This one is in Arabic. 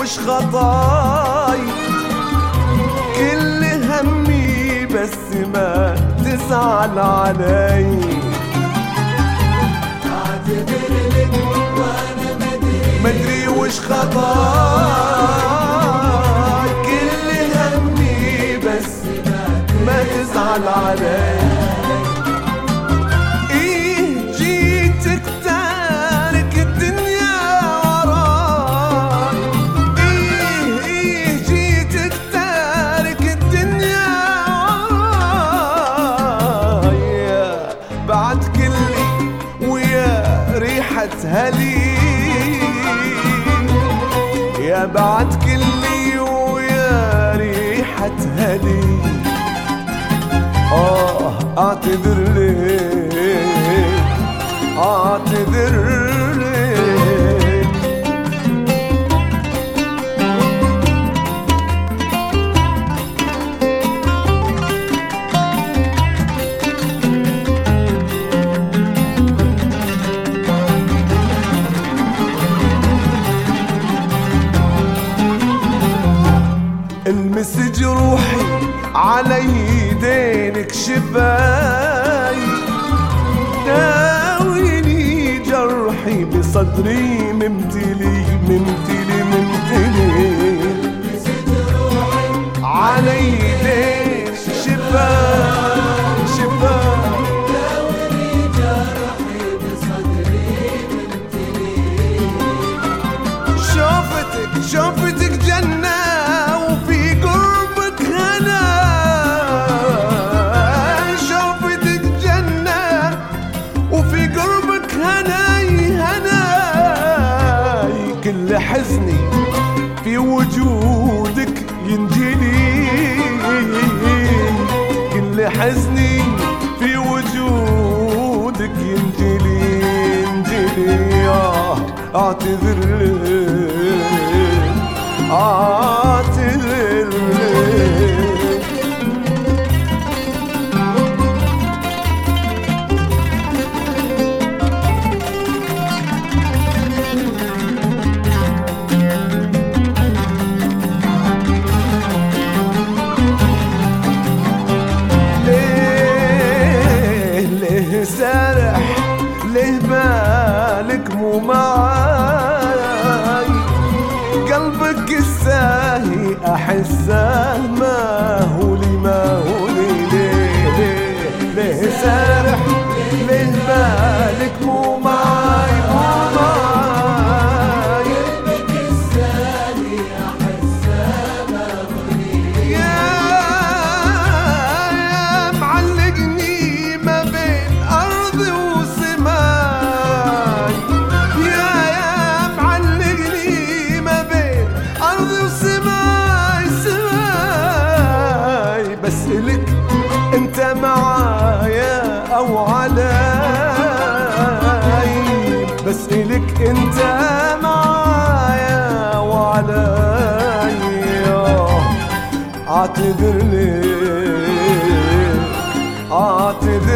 وش خطاي، كل همي بس ما تزعل علي. اعتذر لك وانا مدري وش خطاي، كل همي بس ما تزعل علي. ايه جيتك تارك الدنيا وراي، ايه جيتك تارك الدنيا وراي، بعد كلي ويا ريحة هلي، يا بعد كلي ويا ريحة هلي. اعتذر لك اعتذر لك. المس جروحي على يدينك شفاي، داويني جرحي بصدري ممتلي ممتلي ممتلي. المس جروحي على يديك شفاي شفاي، داويني جرحي بصدري ممتلي. شوفتك جنة وفي قربك هنا، شوفتك جنة وفي قربك هناي هناي، كل حزني في وجودك ينجلي، كل حزني في وجودك ينجلي ينجلي. اعتذر لك اعتذر لك. ليه سارح، ليه بالك مو معاي، قلبك الساهي أحسه ما هو لي ما هو لي. ليه سارح، ليه بالك مو معاي مو معاي، قلبك السالي احسه ما هو لي. يا معلقني ما بين أرض وسماي، يا معلقني ما بين أرض وسماي سماي. بسألك أنت معايا أو علي، بسألك أنت معايا وعلي. اعتذر لك اعتذر